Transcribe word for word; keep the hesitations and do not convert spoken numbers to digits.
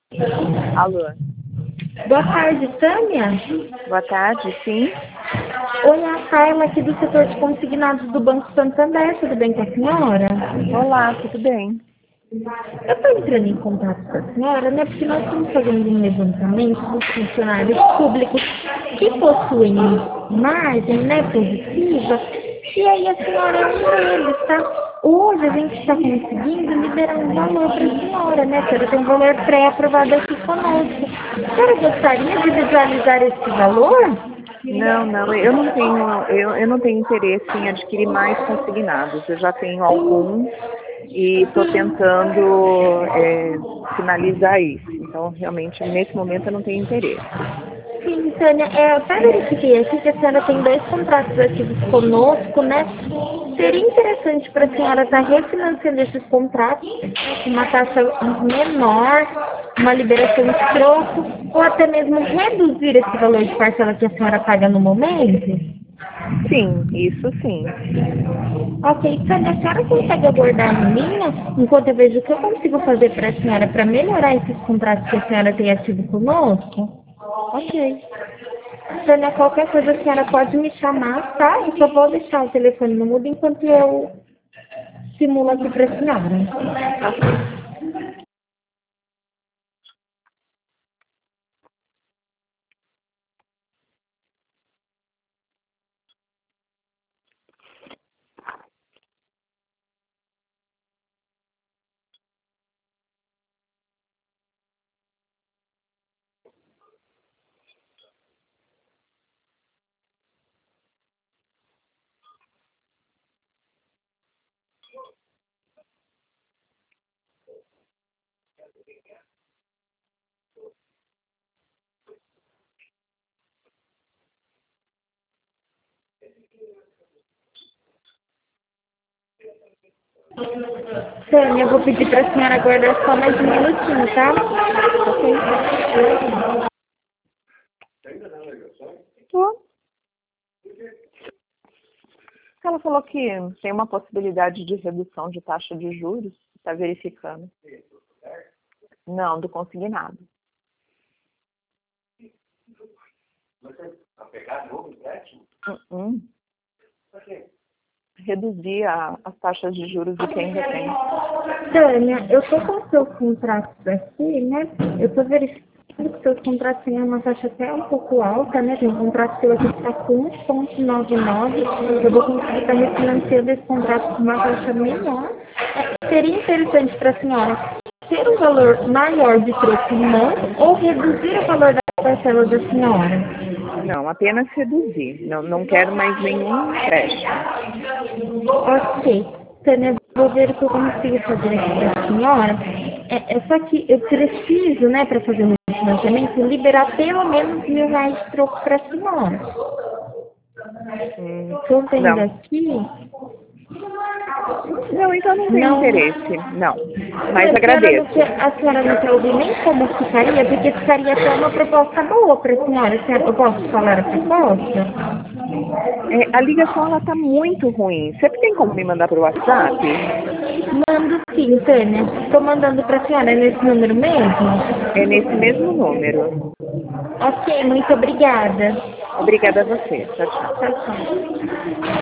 Alô, Boa tarde, Tânia. boa tarde, sim. Oi, é a Carla aqui do setor de consignados do Banco Santander. Tudo bem com a senhora? Olá, tudo bem? Eu estou entrando em contato com a senhora, né? Porque nós estamos fazendo um levantamento dos funcionários públicos que possuem margem, né, positiva. E aí a senhora é um deles, tá? Hoje a gente está conseguindo liberar um valor para a senhora, né? A senhora tem um valor pré-aprovado aqui conosco. A senhora gostaria de visualizar esse valor? Não, não, eu não tenho, eu, eu não tenho interesse em adquirir mais consignados. Eu já tenho alguns e estou tentando é, finalizar isso. Então, realmente, nesse momento eu não tenho interesse. Sim, Tânia, é, eu até verifiquei aqui que a senhora tem dois contratos ativos conosco, né? Seria interessante para a senhora estar refinanciando esses contratos com uma taxa menor, uma liberação de troco, ou até mesmo reduzir esse valor de parcela que a senhora paga no momento? Sim, isso sim. Ok, Tânia, a senhora consegue aguardar a linha enquanto eu vejo o que eu consigo fazer para a senhora para melhorar esses contratos que a senhora tem ativo conosco? Ok. Tânia, qualquer coisa a senhora pode me chamar, tá? Eu só vou deixar o telefone no mudo enquanto eu simulo aqui para a senhora. Ok. Tânia, eu vou pedir para a senhora aguardar só mais um minutinho, tá? Tô. Ela falou que tem uma possibilidade de redução de taxa de juros. Está verificando. Não, do consignado. Uh-uh. Reduzir a, as taxas de juros do que ainda tem. Tânia, eu tô com os seus contratos aqui, né? Eu tô verificando que os seus contratos têm uma taxa até um pouco alta, né? Tem um contrato seu aqui que está com um ponto noventa e nove. Eu vou conseguir estar refinanciando esse contrato com uma taxa menor. É, seria interessante para a senhora ter um valor maior de troco em mão ou reduzir o valor da parcela da senhora? Não, apenas reduzir. Não, não quero mais nenhum empréstimo. Ok. Tânia, vou ver o que eu consigo fazer aqui para a senhora. É, é só que eu preciso, né, para fazer o meu financiamento, liberar pelo menos mil reais de troco para a senhora. Hum, Estou vendo não. aqui. Não, então não tem Não. interesse. Não. Mas A senhora não agradeço. quer, a senhora não quer ouvir nem como ficaria, porque ficaria até uma proposta boa para a senhora. Se eu posso falar a proposta? É, a ligação ela tá muito ruim. Você tem como me mandar para o WhatsApp? Mando sim, Tânia. Estou mandando para a senhora nesse número mesmo? É nesse mesmo número. Ok, muito obrigada. Obrigada a você. Tchau, tchau. Tchau, tchau.